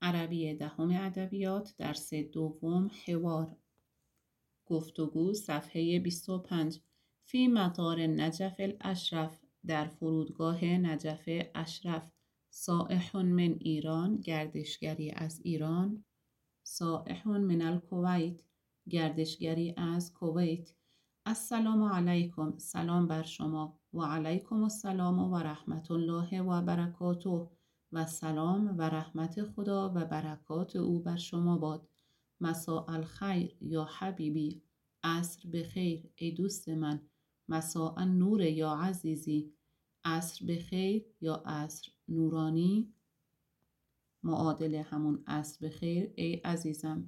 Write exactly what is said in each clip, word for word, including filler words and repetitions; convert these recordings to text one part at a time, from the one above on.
عربی دهم ادبیات درس دوم حوار گفتگو صفحه بیست و پنج فی مطار نجف الاشرف در فرودگاه نجف اشرف سائح من ایران گردشگری از ایران سائح من الکویت گردشگری از کویت السلام علیکم سلام بر شما و علیکم السلام و رحمت الله و برکاته و سلام و رحمت خدا و برکات او بر شما باد. مساء الخیر یا حبیبی، عصر بخیر ای دوست من. مساء النور یا عزیزی، عصر بخیر یا عصر نورانی، معادل همون عصر بخیر ای عزیزم.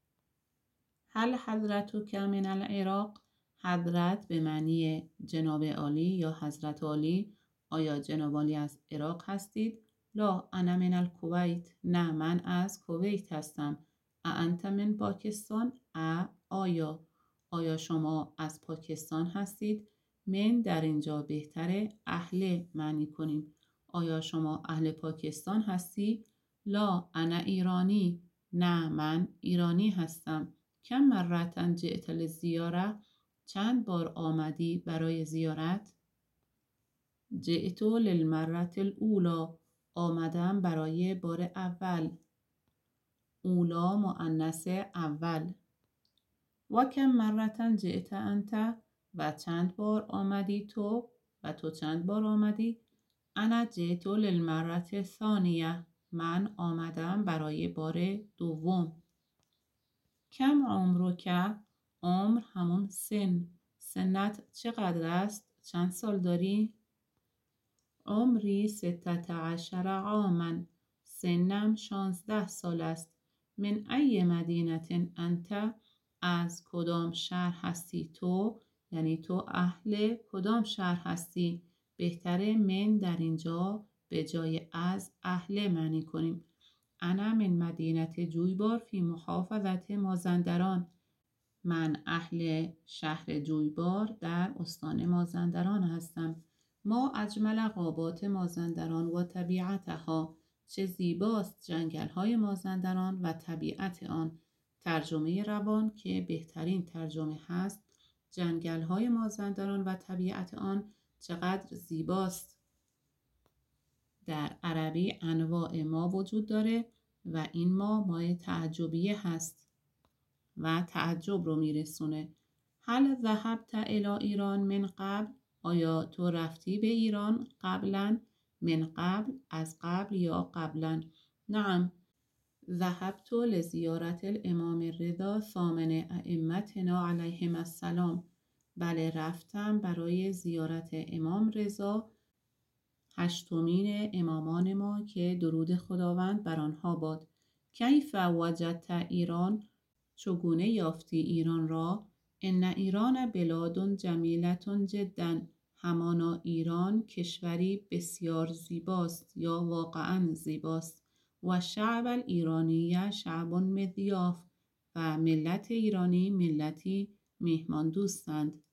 هل حضرتک من العراق؟ حضرت به معنی جناب عالی یا حضرت عالی، آیا جناب عالی از عراق هستید؟ لا انا من الکویت، نه من از کویت هستم. اانت من پاکستان؟ ا آیا آیا شما از پاکستان هستید؟ من در اینجا بهتره اهل معنی کنیم. آیا شما اهل پاکستان هستی؟ لا انا ایرانی، نه من ایرانی هستم. کم مرتن جئت للزیاره؟ چند بار آمدی برای زیارت؟ جئت للمرة الاولی، آمدم برای بار اول. اولا مؤنث اول. و کم مرتن جئت انت؟ و چند بار آمدی تو؟ و تو چند بار آمدی؟ انا جئت للمرة الثانیه، من آمدم برای بار دوم. کم عمرک؟ عمر همون سن، سنت چقدر است؟ چند سال داری؟ عمری ستت عشر عاما، سنم شانزده سال است. من ای مدینة انت؟ از کدام شهر هستی تو؟ یعنی تو اهل کدام شهر هستی؟ بهتره من در اینجا به جای از اهل معنی کنیم. انا من مدینه جویبار فی محافظت مازندران، من اهل شهر جویبار در استان مازندران هستم. ما اجمل غابات مازندران و طبیعتها، چه زیباست جنگل های مازندران و طبیعت آن. ترجمه روان که بهترین ترجمه هست، جنگل های مازندران و طبیعت آن چقدر زیباست. در عربی انواع ما وجود داره و این ما مای تعجبیه هست و تعجب رو میرسونه. هل ذهبت الی ایران من قبل؟ آیا تو رفتی به ایران قبلا؟ من قبل از قبل یا قبلا؟ نعم ذهبت لزیارت الامام الرضا ثامن ائمتنا علیهم السلام. بله رفتم برای زیارت امام رضا هشتمین امامان ما که درود خداوند بر آنها باد. کیف وجدت ایران؟ چگونه یافتی ایران را؟ ان ایران بلاد جمیلة جدا، همانا ایران کشوری بسیار زیباست یا واقعا زیباست. و شعب الایرانی شعب مضیاف، و ملت ایرانی ملتی مهمان دوستند.